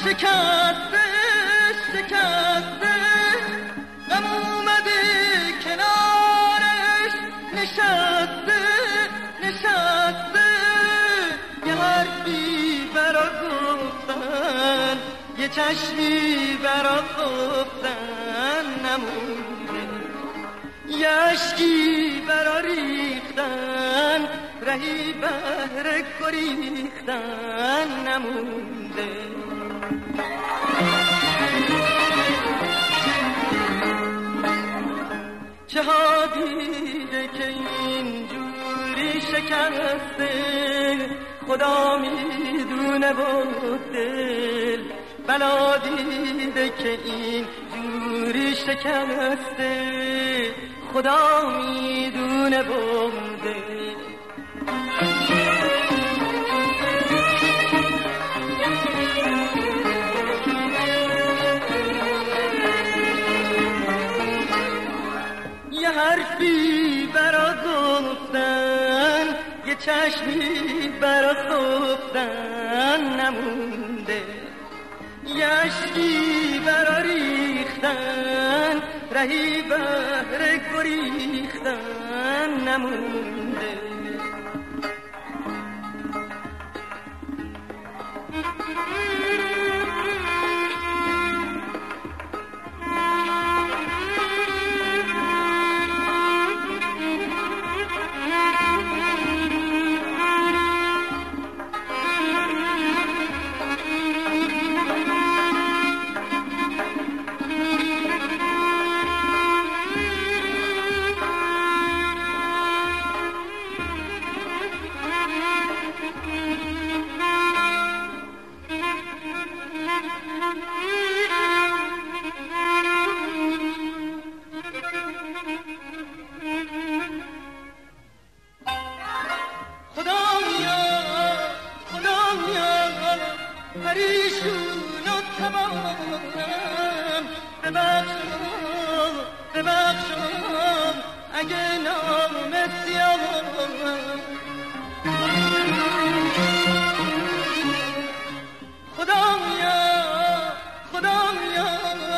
شکسته شکسته غم اومده کنارش نشسته نشسته یه حرفی برا گفتن یه چشمی برا گفتن نمونده یه عشقی برا ریختن رهی بهر گریختن نمونده چه ها دیده که اینجوری شکسته خدا میدونه و دل بلا دیده که اینجوری شکسته خدا میدونه و دل یه حرفی برا گفتن یه چشمی برا خفتن نمونده یه عشقی برا ریختن رهی بهر گریختن نمونده پریشون و تمامم ببخشم اگه نام سیامم خدایا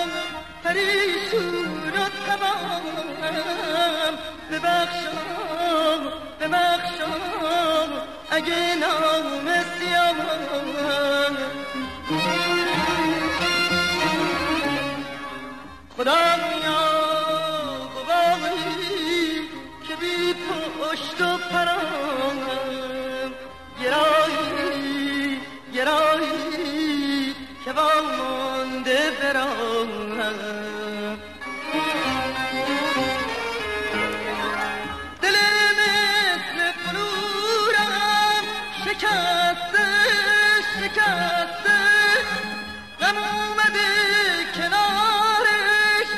پریشون و تمامم ببخشم اگه نام سیامم خدایا گواهی که بی پشت و پرام گرایی که وامانده برام دل مثل فلورم شکسته غم اومده کنارش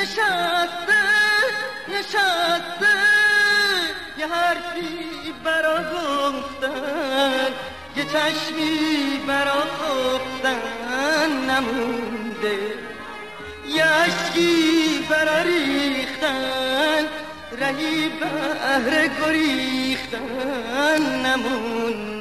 نشسته یه حرفی برا گفتن یه چشمی برا خفتن نمونده یه عشقی برا ریختن رهی بهر گریختن نمونده